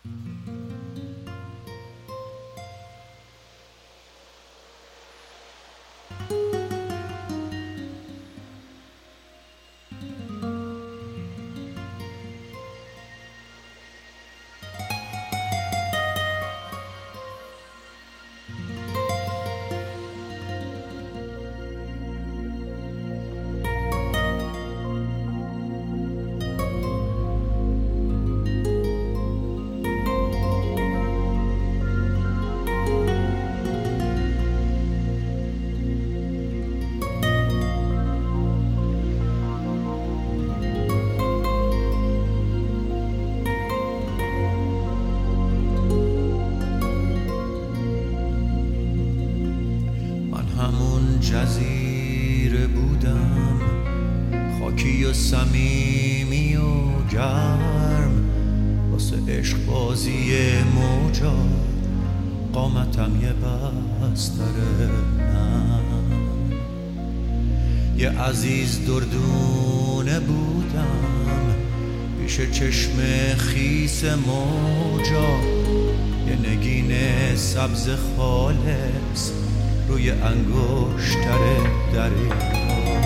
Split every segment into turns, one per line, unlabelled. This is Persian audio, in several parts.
جزیره بودم، خاکی و صمیمی و گرم، واسه عشق بازی موجا قامتم یه بستره نم. یه عزیز دردونه بودم پیش چشم خیس موجا، یه نگین سبز خالص روی انگشتر دریا.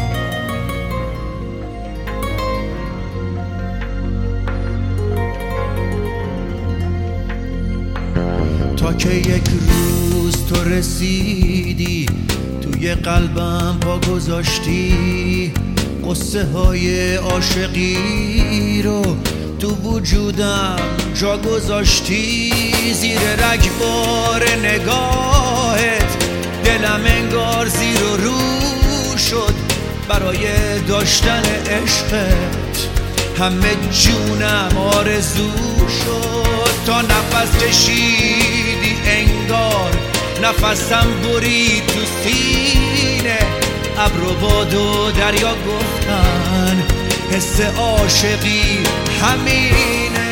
تا که یک روز تو رسیدی توی قلبم پا گذاشتی، قصه های عاشقی رو تو وجودم جا گذاشتی. زیر رگبار نگاهت دلم انگار زیر و رو شد برای داشتن عشقت، همه جونم آرزو شد. تا نفس کشیدی انگار نفسم برید تو سینه، ابر و باد و دریا گفتن حس عاشقی همینه.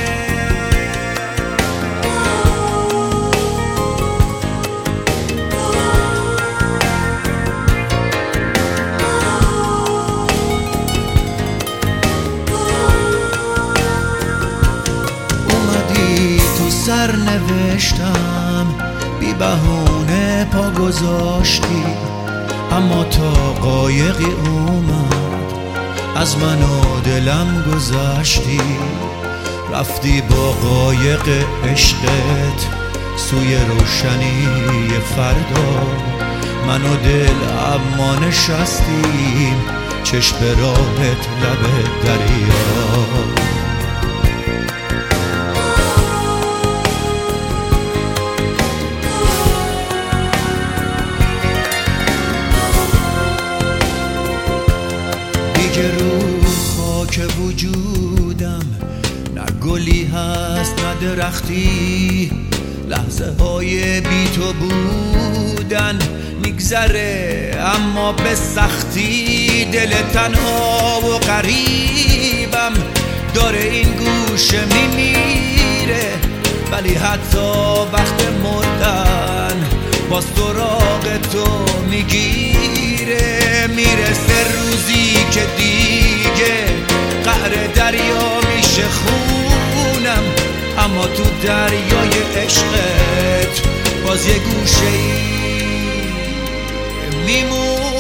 سر نوشتم بی بهونه پا گذاشتی، اما تا قایقی اومد از من و دلم گذشتی. رفتی با قایق عشقت سوی روشنی فردا، من و دل اما نشستیم چشم راهت لب دریا. رو خاک وجودم نه گلی هست نه درختی، لحظه های بی تو بودن میگذره اما به سختی. دل تنها و غریبم داره این گوشه میمیره، ولی حتی وقت مردن با سراغ تو میگیره. میرسه روزی که دیگه قعر دریا میشه خونم، اما تو دریای عشقت باز یه گوشه ای میمونم.